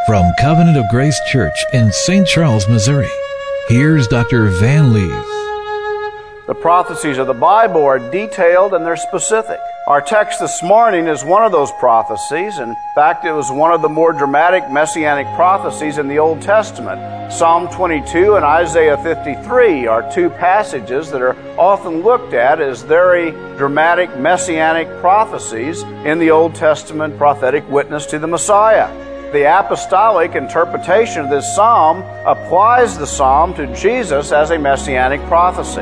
From Covenant of Grace Church in St. Charles, Missouri, here's Dr. Van Lees. The prophecies of the Bible are detailed and they're specific. Our text this morning is one of those prophecies. In fact, it was one of the more dramatic messianic prophecies in the Old Testament. Psalm 22 and Isaiah 53 are two passages that are often looked at as very dramatic messianic prophecies in the Old Testament prophetic witness to the Messiah. The apostolic interpretation of this psalm applies the psalm to Jesus as a messianic prophecy.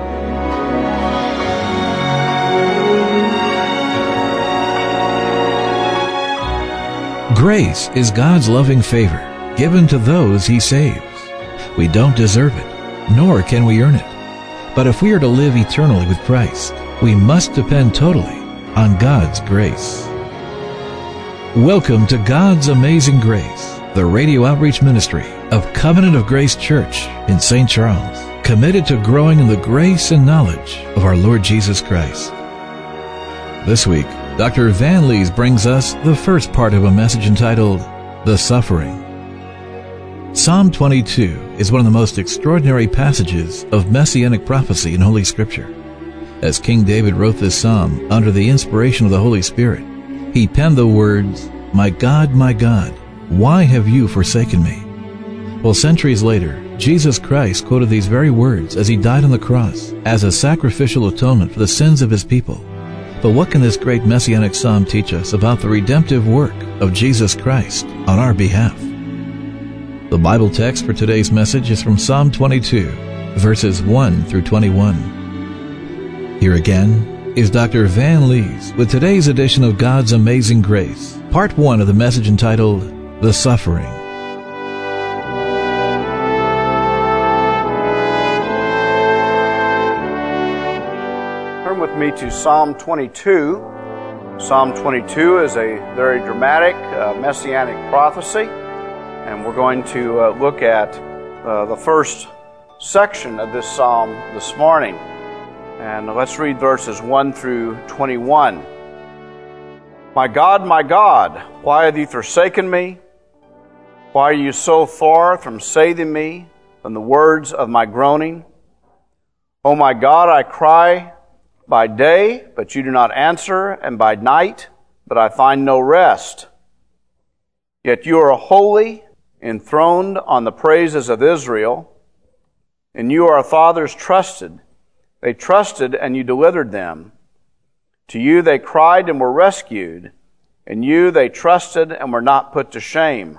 Grace is God's loving favor given to those He saves. We don't deserve it, nor can we earn it. But if we are to live eternally with Christ, we must depend totally on God's grace. Welcome to God's Amazing Grace, the radio outreach ministry of Covenant of Grace Church in St. Charles, committed to growing in the grace and knowledge of our Lord Jesus Christ. This week, Dr. Van Lees brings us the first part of a message entitled, The Suffering. Psalm 22 is one of the most extraordinary passages of messianic prophecy in Holy Scripture. As King David wrote this psalm under the inspiration of the Holy Spirit, he penned the words, my God, why have you forsaken me?" Well, centuries later, Jesus Christ quoted these very words as He died on the cross as a sacrificial atonement for the sins of His people. But what can this great messianic psalm teach us about the redemptive work of Jesus Christ on our behalf? The Bible text for today's message is from Psalm 22, verses 1 through 21. Here again is Dr. Van Lees with today's edition of God's Amazing Grace, part 1 of the message entitled, The Suffering. Turn with me to Psalm 22. Psalm 22 is a very dramatic messianic prophecy, and we're going to look at the first section of this psalm this morning. And let's read verses 1 through 21. My God, why have you forsaken me? Why are you so far from saving me from the words of my groaning? O my God, I cry by day, but you do not answer, and by night, but I find no rest. Yet you are holy, enthroned on the praises of Israel, and you our fathers trusted. They trusted, and you delivered them. To you they cried and were rescued. In you they trusted and were not put to shame.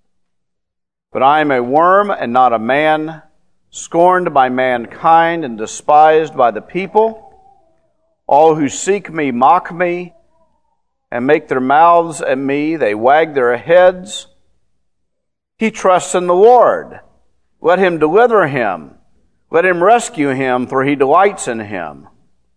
But I am a worm and not a man, scorned by mankind and despised by the people. All who seek me mock me and make their mouths at me. They wag their heads. He trusts in the Lord. Let him deliver him. Let him rescue him, for he delights in him.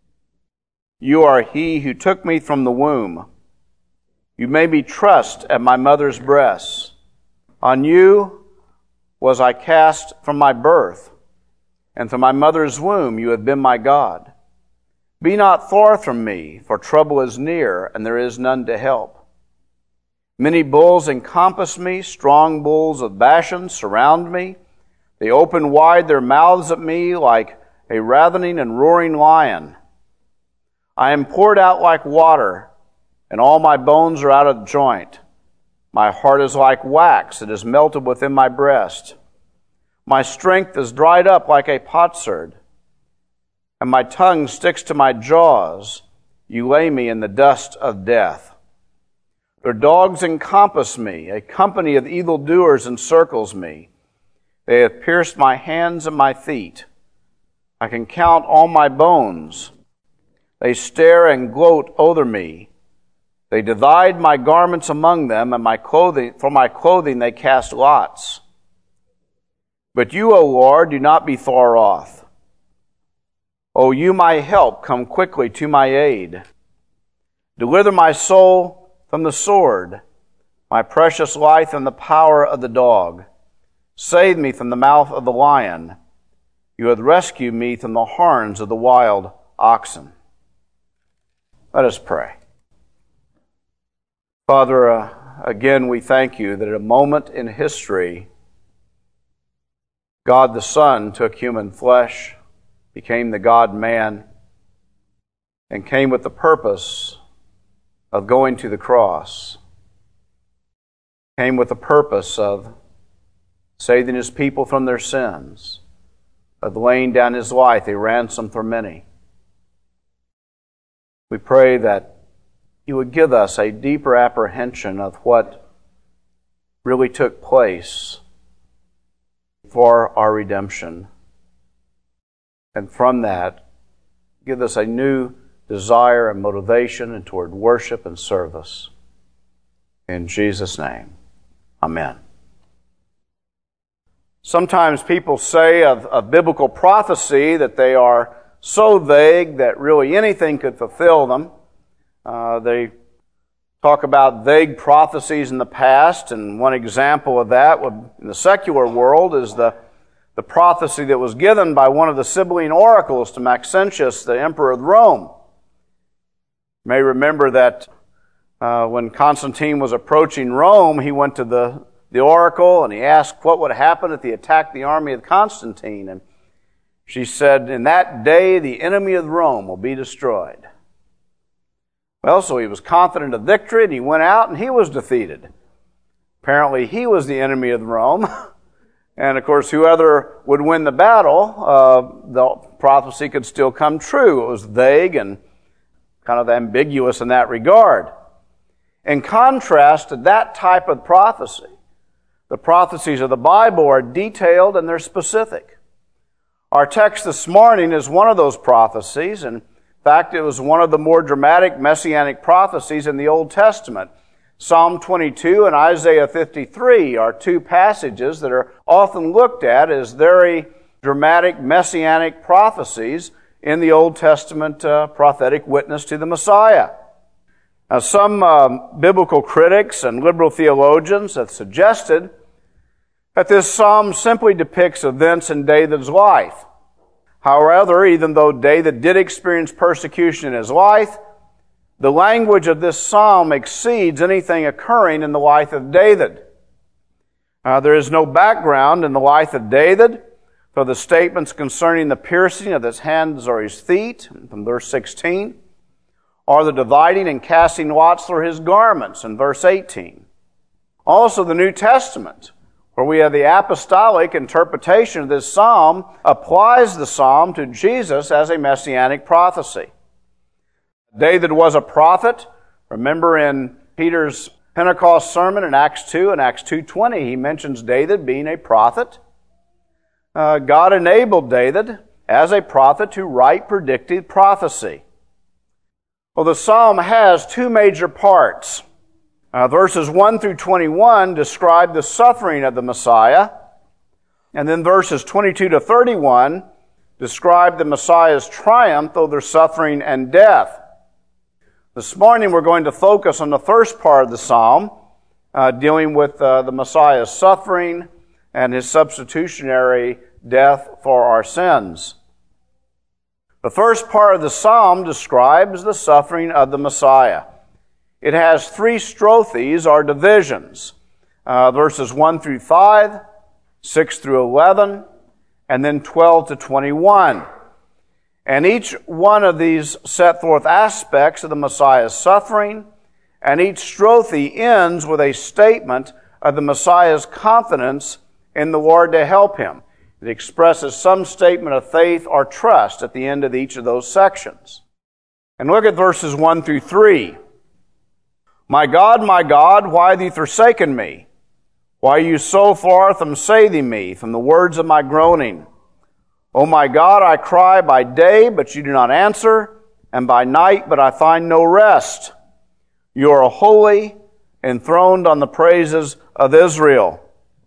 You are he who took me from the womb. You made me trust at my mother's breasts. On you was I cast from my birth, and from my mother's womb you have been my God. Be not far from me, for trouble is near, and there is none to help. Many bulls encompass me, strong bulls of Bashan surround me. They open wide their mouths at me like a ravening and roaring lion. I am poured out like water, and all my bones are out of joint. My heart is like wax, it is melted within my breast. My strength is dried up like a potsherd, and my tongue sticks to my jaws. You lay me in the dust of death. Their dogs encompass me, a company of evildoers encircles me. They have pierced my hands and my feet. I can count all my bones. They stare and gloat over me. They divide my garments among them, and for my clothing they cast lots. But you, O Lord, do not be far off. O you, my help, come quickly to my aid. Deliver my soul from the sword, my precious life from the power of the dog. Save me from the mouth of the lion. You have rescued me from the horns of the wild oxen. Let us pray. Father, again, we thank you that at a moment in history, God the Son took human flesh, became the God-man, and came with the purpose of going to the cross. Came with the purpose of saving His people from their sins, of laying down His life, a ransom for many. We pray that you would give us a deeper apprehension of what really took place for our redemption. And from that, give us a new desire and motivation and toward worship and service. In Jesus' name, amen. Sometimes people say of biblical prophecy that they are so vague that really anything could fulfill them. They talk about vague prophecies in the past, and one example of that in the secular world is the prophecy that was given by one of the Sibylline oracles to Maxentius, the emperor of Rome. You may remember that when Constantine was approaching Rome, he went to the oracle and he asked what would happen if he attacked the army of Constantine. And she said, "In that day the enemy of Rome will be destroyed." Well, so he was confident of victory, and he went out and he was defeated. Apparently he was the enemy of Rome. And of course, whoever would win the battle, the prophecy could still come true. It was vague and kind of ambiguous in that regard. In contrast to that type of prophecy, the prophecies of the Bible are detailed and they're specific. Our text this morning is one of those prophecies, and in fact, it was one of the more dramatic messianic prophecies in the Old Testament. Psalm 22 and Isaiah 53 are two passages that are often looked at as very dramatic messianic prophecies in the Old Testament prophetic witness to the Messiah. Now, some biblical critics and liberal theologians have suggested that this psalm simply depicts events in David's life. However, even though David did experience persecution in his life, the language of this psalm exceeds anything occurring in the life of David. There is no background in the life of David for the statements concerning the piercing of his hands or his feet, from verse 16, or the dividing and casting lots for his garments, in verse 18. Also, the New Testament, where we have the apostolic interpretation of this psalm, applies the psalm to Jesus as a messianic prophecy. David was a prophet. Remember in Peter's Pentecost sermon in Acts 2 and Acts 2:20, he mentions David being a prophet. God enabled David as a prophet to write predictive prophecy. Well, the psalm has two major parts. Verses 1 through 21 describe the suffering of the Messiah, and then verses 22 to 31 describe the Messiah's triumph over suffering and death. This morning we're going to focus on the first part of the psalm, dealing with the Messiah's suffering and His substitutionary death for our sins. The first part of the psalm describes the suffering of the Messiah. It has three strophes, or divisions, verses 1 through 5, 6 through 11, and then 12 to 21. And each one of these set forth aspects of the Messiah's suffering, and each strophe ends with a statement of the Messiah's confidence in the Lord to help him. It expresses some statement of faith or trust at the end of each of those sections. And look at verses 1 through 3. my God, why have you forsaken me? Why are you so far from saving me from the words of my groaning? O my God, I cry by day, but you do not answer, and by night, but I find no rest. You are holy, enthroned on the praises of Israel.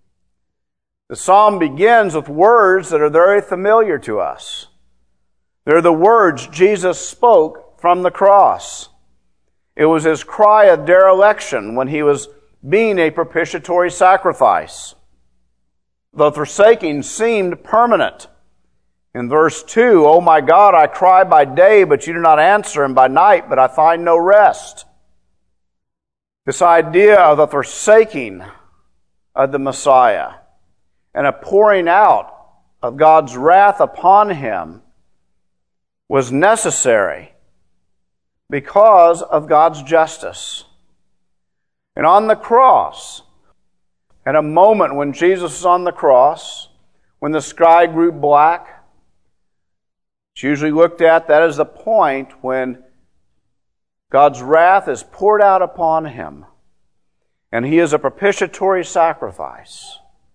The psalm begins with words that are very familiar to us. They're the words Jesus spoke from the cross. It was his cry of dereliction when he was being a propitiatory sacrifice. The forsaking seemed permanent. In verse 2, O my God, I cry by day, but you do not answer, and by night, but I find no rest. This idea of the forsaking of the Messiah and a pouring out of God's wrath upon him was necessary because of God's justice. And on the cross, at a moment when Jesus is on the cross, when the sky grew black, it's usually looked at that as the point when God's wrath is poured out upon him, and he is a propitiatory sacrifice.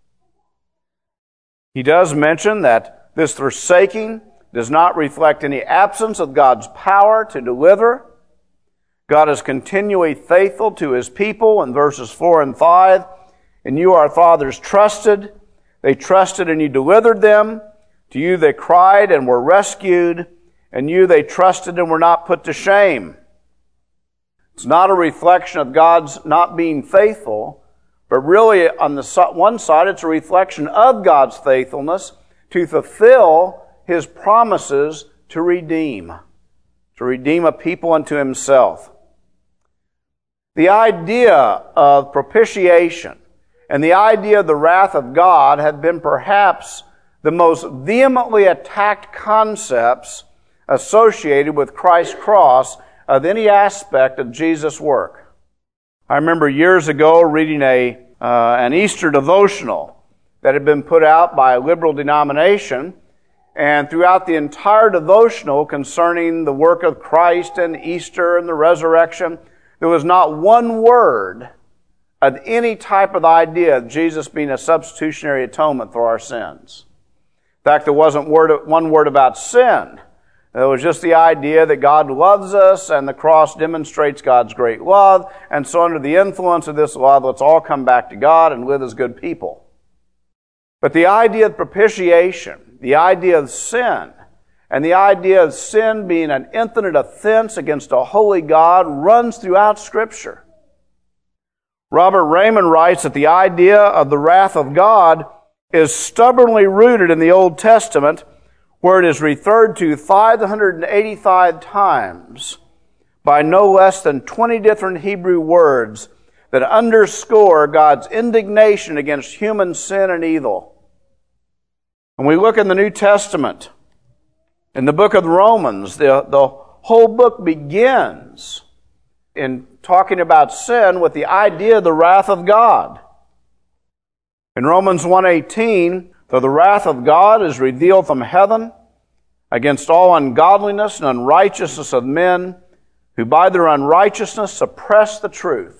He does mention that this forsaking does not reflect any absence of God's power to deliver. God is continually faithful to his people in verses 4 and 5. "And you, our fathers, trusted. They trusted and you delivered them. To you they cried and were rescued. And you they trusted and were not put to shame." It's not a reflection of God's not being faithful, but really on the one side it's a reflection of God's faithfulness to fulfill his promises to redeem a people unto himself. The idea of propitiation and the idea of the wrath of God have been perhaps the most vehemently attacked concepts associated with Christ's cross of any aspect of Jesus' work. I remember years ago reading an Easter devotional that had been put out by a liberal denomination, and throughout the entire devotional concerning the work of Christ and Easter and the resurrection, there was not one word of any type of idea of Jesus being a substitutionary atonement for our sins. In fact, there wasn't one word about sin. It was just the idea that God loves us and the cross demonstrates God's great love, and so under the influence of this love, let's all come back to God and live as good people. But the idea of propitiation, the idea of sin, and the idea of sin being an infinite offense against a holy God runs throughout Scripture. Robert Raymond writes that the idea of the wrath of God is stubbornly rooted in the Old Testament, where it is referred to 585 times by no less than 20 different Hebrew words that underscore God's indignation against human sin and evil. When we look in the New Testament, in the book of Romans, the whole book begins in talking about sin with the idea of the wrath of God. In Romans 1:18, "For the wrath of God is revealed from heaven against all ungodliness and unrighteousness of men, who by their unrighteousness suppress the truth."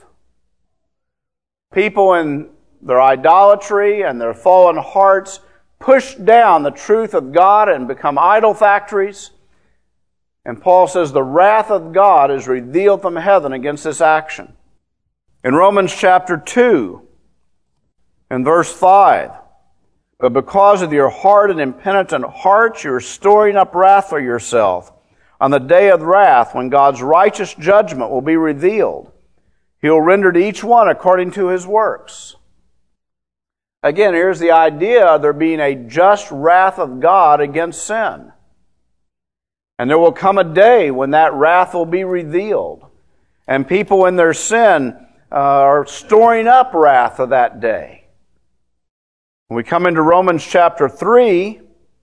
People in their idolatry and their fallen hearts push down the truth of God and become idol factories. And Paul says the wrath of God is revealed from heaven against this action. In Romans chapter 2, in verse 5, "But because of your hard and impenitent hearts, you are storing up wrath for yourself on the day of wrath when God's righteous judgment will be revealed. He will render to each one according to his works." Again, here's the idea of there being a just wrath of God against sin. And there will come a day when that wrath will be revealed. And people in their sin are storing up wrath of that day. When we come into Romans chapter 3,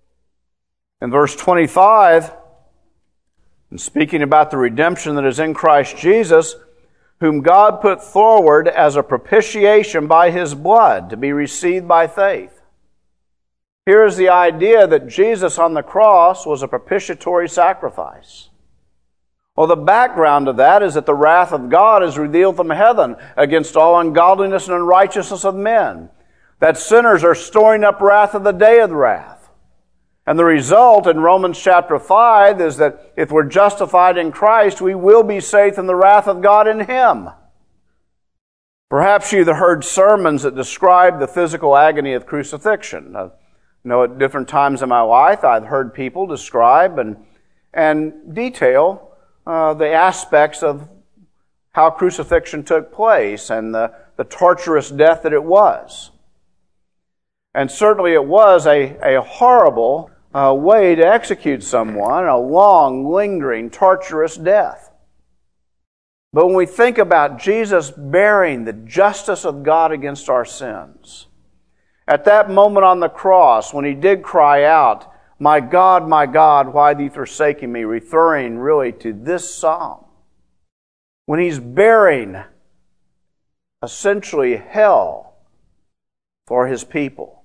in verse 25, and speaking about the redemption that is in Christ Jesus, "whom God put forward as a propitiation by his blood to be received by faith." Here is the idea that Jesus on the cross was a propitiatory sacrifice. Well, the background of that is that the wrath of God is revealed from heaven against all ungodliness and unrighteousness of men. That sinners are storing up wrath of the day of wrath. And the result in Romans chapter 5 is that if we're justified in Christ, we will be saved from the wrath of God in Him. Perhaps you've heard sermons that describe the physical agony of crucifixion. At different times in my life, I've heard people describe and detail the aspects of how crucifixion took place and the torturous death that it was. And certainly it was a horrible way to execute someone, a long, lingering, torturous death. But when we think about Jesus bearing the justice of God against our sins, at that moment on the cross, when He did cry out, my God, why have you forsaken me?" referring really to this psalm. When He's bearing essentially hell for His people.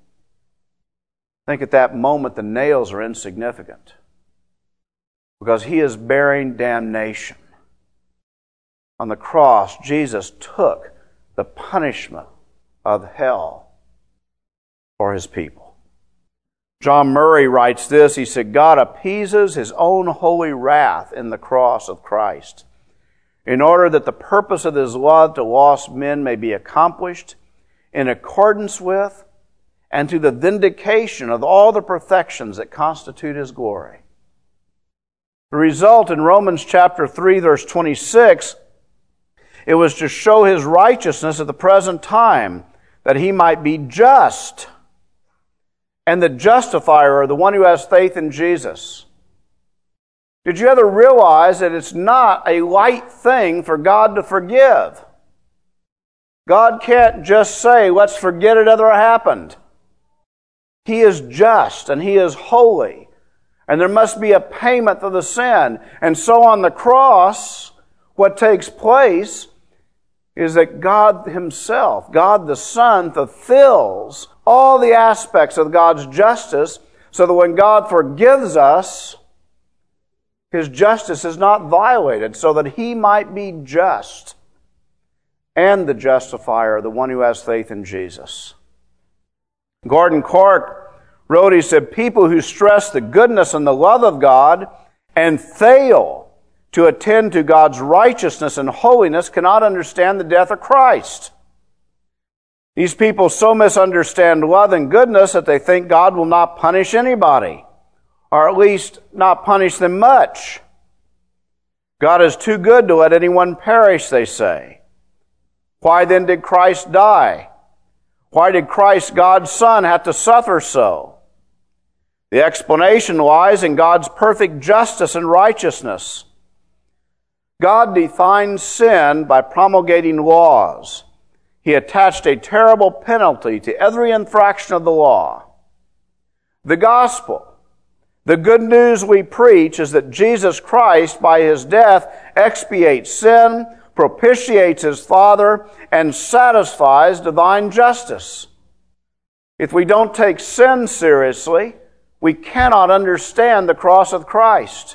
I think at that moment the nails are insignificant because He is bearing damnation. On the cross, Jesus took the punishment of hell for His people. John Murray writes this. He said, "God appeases His own holy wrath in the cross of Christ, in order that the purpose of His love to lost men may be accomplished in accordance with and to the vindication of all the perfections that constitute His glory." The result in Romans chapter 3, verse 26, it was to show His righteousness at the present time, that He might be just and the justifier, or the one who has faith in Jesus. Did you ever realize that it's not a light thing for God to forgive? God can't just say, "Let's forget it ever happened." He is just and He is holy, and there must be a payment for the sin. And so on the cross, what takes place is that God Himself, God the Son, fulfills all the aspects of God's justice, so that when God forgives us, His justice is not violated, so that He might be just and the justifier, the one who has faith in Jesus. Gordon Clark wrote, he said, "People who stress the goodness and the love of God and fail to attend to God's righteousness and holiness cannot understand the death of Christ. These people so misunderstand love and goodness that they think God will not punish anybody, or at least not punish them much. God is too good to let anyone perish, they say. Why then did Christ die? Why did Christ, God's Son, have to suffer so? The explanation lies in God's perfect justice and righteousness. God defined sin by promulgating laws. He attached a terrible penalty to every infraction of the law. The gospel, the good news we preach, is that Jesus Christ, by His death, expiates sin, propitiates His Father, and satisfies divine justice. If we don't take sin seriously, we cannot understand the cross of Christ.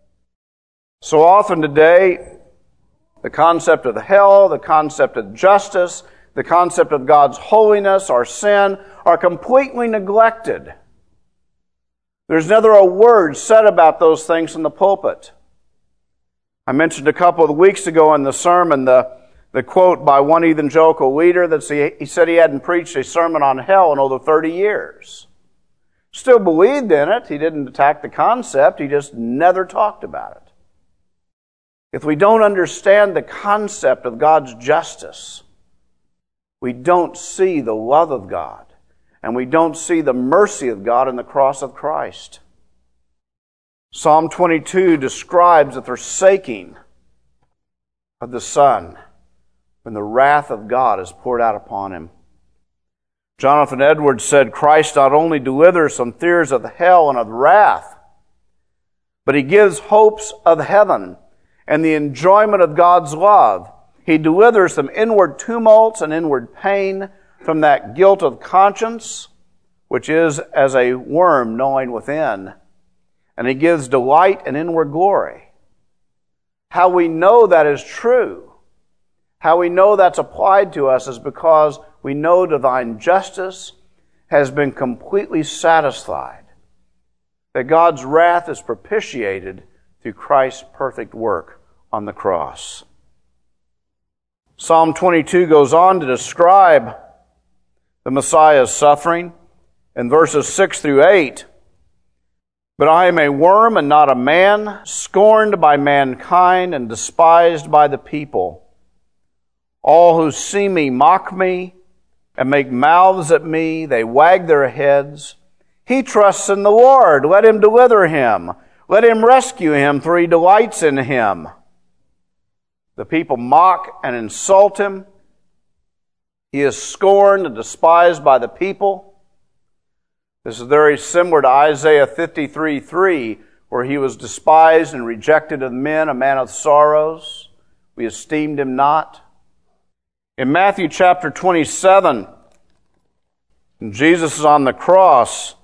So often today, the concept of hell, the concept of justice, the concept of God's holiness or sin are completely neglected. There's never a word said about those things in the pulpit. I mentioned a couple of weeks ago in the sermon the quote by one evangelical leader that he said he hadn't preached a sermon on hell in over 30 years. Still believed in it. He didn't attack the concept. He just never talked about it. If we don't understand the concept of God's justice, we don't see the love of God, and we don't see the mercy of God in the cross of Christ. Psalm 22 describes the forsaking of the Son when the wrath of God is poured out upon Him. Jonathan Edwards said, "Christ not only delivers from fears of hell and of wrath, but He gives hopes of heaven and the enjoyment of God's love. He delivers from inward tumults and inward pain, from that guilt of conscience, which is as a worm gnawing within. And He gives delight and inward glory." How we know that is true, how we know that's applied to us, is because we know divine justice has been completely satisfied, that God's wrath is propitiated through Christ's perfect work on the cross. Psalm 22 goes on to describe the Messiah's suffering in verses 6 through 8. "But I am a worm and not a man, scorned by mankind and despised by the people. All who see me mock me and make mouths at me. They wag their heads. He trusts in the Lord. Let Him deliver him. Let Him rescue him, for He delights in him. The people mock and insult him. He is scorned and despised by the people. This is very similar to Isaiah 53:3, where he was despised and rejected of men, a man of sorrows. We esteemed him not. In Matthew chapter 27, when Jesus is on the cross,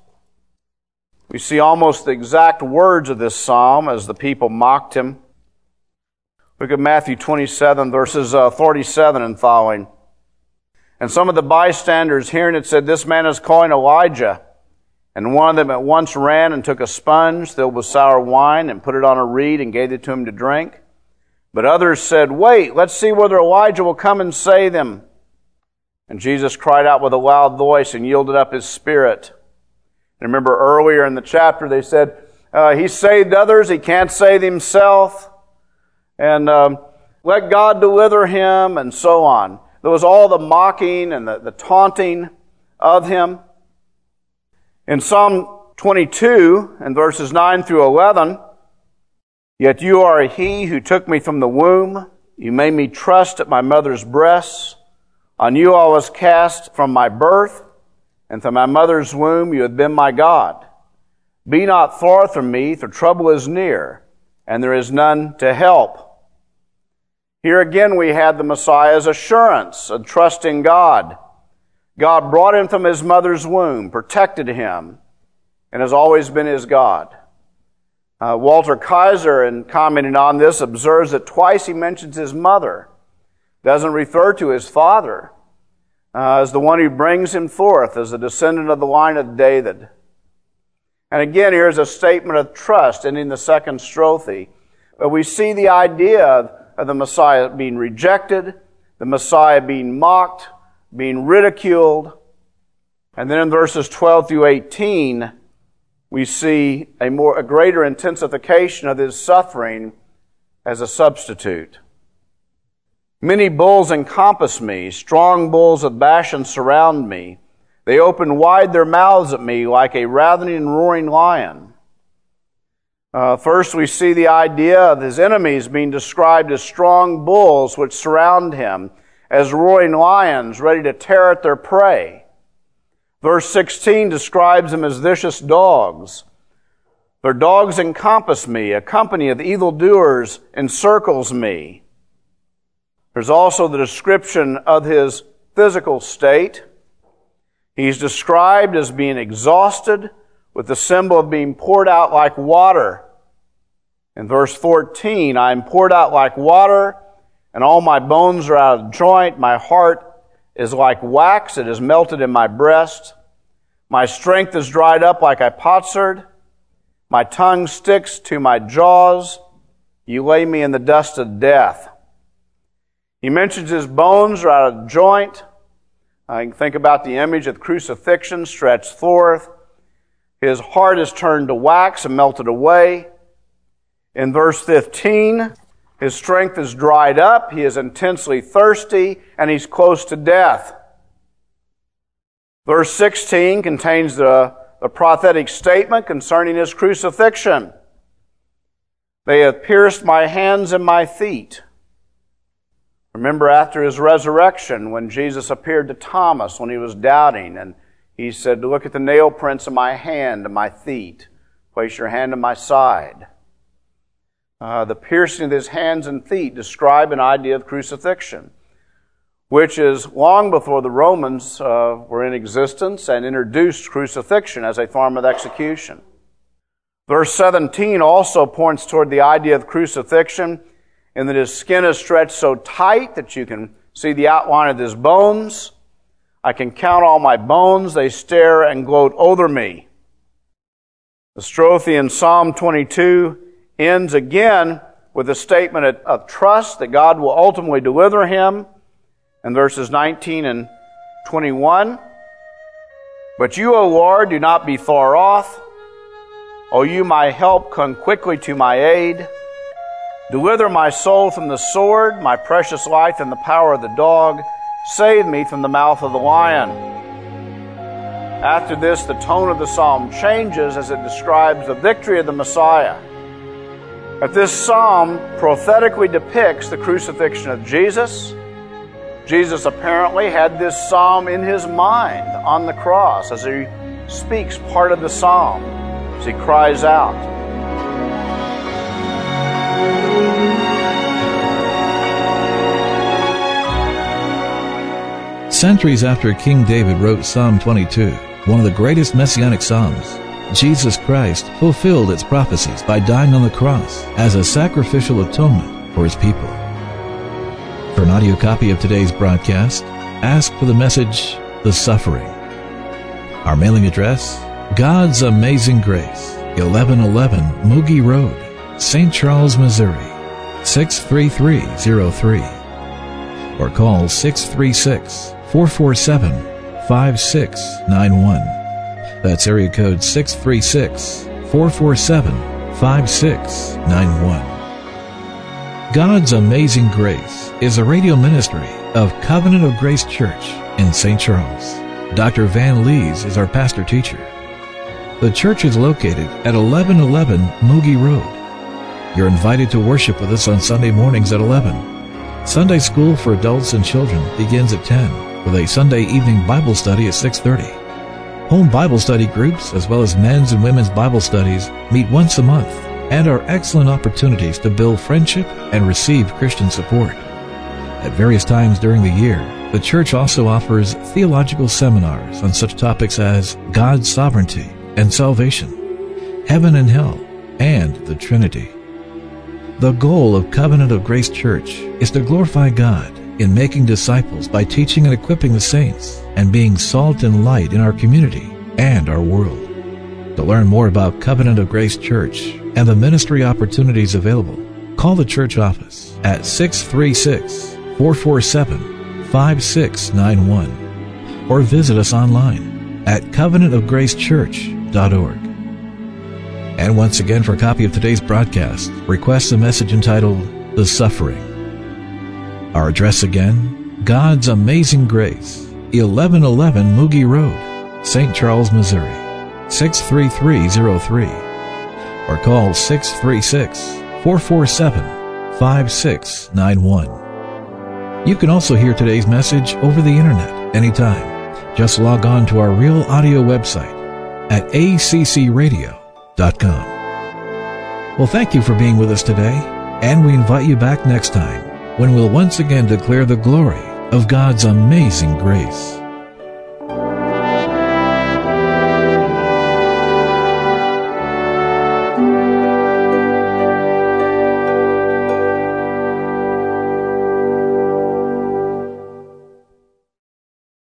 we see almost the exact words of this psalm as the people mocked him. Look at Matthew 27, verses 47 and following. And some of the bystanders hearing it said, "This man is calling Elijah." And one of them at once ran and took a sponge filled with sour wine and put it on a reed and gave it to him to drink. But others said, "Wait, let's see whether Elijah will come and save him." And Jesus cried out with a loud voice and yielded up his spirit. And remember earlier in the chapter they said, he saved others, he can't save himself. And let God deliver him, and so on. There was all the mocking and the taunting of him. In Psalm 22, and verses 9 through 11, "Yet you are he who took me from the womb. You made me trust at my mother's breasts. On you I was cast from my birth, and from my mother's womb you have been my God. Be not far from me, for trouble is near, and there is none to help." Here again we had the Messiah's assurance of trusting God. God brought him from his mother's womb, protected him, and has always been his God. Walter Kaiser, in commenting on this, observes that twice he mentions his mother. Doesn't refer to his father as the one who brings him forth, as a descendant of the line of David. And again, here's a statement of trust, ending the second strophe. But we see the idea of the Messiah being rejected, the Messiah being mocked, being ridiculed. And then in verses 12 through 18, we see a greater intensification of his suffering as a substitute. "Many bulls encompass me, strong bulls of Bashan surround me. They open wide their mouths at me like a ravening and roaring lion." First, we see the idea of his enemies being described as strong bulls which surround him, as roaring lions ready to tear at their prey. Verse 16 describes them as vicious dogs. "Their dogs encompass me, a company of evildoers encircles me." There's also the description of his physical state. He's described as being exhausted, with the symbol of being poured out like water. In verse 14, "I am poured out like water, and all my bones are out of joint. My heart is like wax, it is melted in my breast. My strength is dried up like a potsherd. My tongue sticks to my jaws. You lay me in the dust of death." He mentions his bones are out of joint. I can think about the image of crucifixion stretched forth. His heart is turned to wax and melted away. In verse 15, his strength is dried up, he is intensely thirsty, and he's close to death. Verse 16 contains the prophetic statement concerning his crucifixion. "They have pierced my hands and my feet." Remember after his resurrection when Jesus appeared to Thomas when he was doubting, and he said, "Look at the nail prints of my hand and my feet. Place your hand on my side." The piercing of his hands and feet describe an idea of crucifixion, which is long before the Romans were in existence and introduced crucifixion as a form of execution. Verse 17 also points toward the idea of crucifixion in that his skin is stretched so tight that you can see the outline of his bones. "I can count all my bones, they stare and gloat over me." The strophe in Psalm 22 ends again with a statement of trust that God will ultimately deliver him in verses 19 and 21. "But you, O Lord, do not be far off. O you, my help, come quickly to my aid. Deliver my soul from the sword, my precious life from the power of the dog. Save me from the mouth of the lion." After this, the tone of the psalm changes as it describes the victory of the Messiah. That this psalm prophetically depicts the crucifixion of Jesus. Jesus apparently had this psalm in his mind on the cross as he speaks part of the psalm, as he cries out. Centuries after King David wrote Psalm 22, one of the greatest messianic psalms, Jesus Christ fulfilled its prophecies by dying on the cross as a sacrificial atonement for his people. For an audio copy of today's broadcast, ask for the message, The Suffering. Our mailing address, God's Amazing Grace, 1111 Moogie Road, St. Charles, Missouri, 63303. Or call 636-447-5691. That's area code 636-447-5691. God's Amazing Grace is a radio ministry of Covenant of Grace Church in St. Charles. Dr. Van Lees is our pastor-teacher. The church is located at 1111 Moogie Road. You're invited to worship with us on Sunday mornings at 11. Sunday school for adults and children begins at 10, with a Sunday evening Bible study at 6:30. Home Bible study groups, as well as men's and women's Bible studies, meet once a month and are excellent opportunities to build friendship and receive Christian support. At various times during the year, the church also offers theological seminars on such topics as God's sovereignty and salvation, heaven and hell, and the Trinity. The goal of Covenant of Grace Church is to glorify God in making disciples by teaching and equipping the saints and being salt and light in our community and our world. To learn more about Covenant of Grace Church and the ministry opportunities available, call the church office at 636-447-5691 or visit us online at covenantofgracechurch.org. And once again, for a copy of today's broadcast, request a message entitled, The Suffering. Our address again, God's Amazing Grace, 1111 Moogie Road, St. Charles, Missouri, 63303. Or call 636-447-5691. You can also hear today's message over the internet anytime. Just log on to our Real Audio website at accradio.com. Well, thank you for being with us today, and we invite you back next time when we'll once again declare the glory of God's amazing grace.